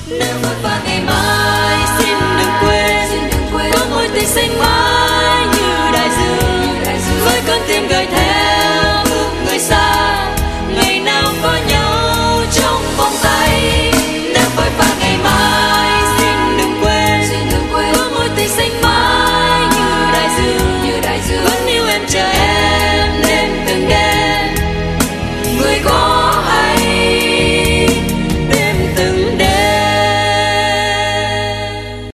nắng vội vàng ngày mai, xin đừng quên có mối tình xanh mãi như đại dương với con tim gợi thét.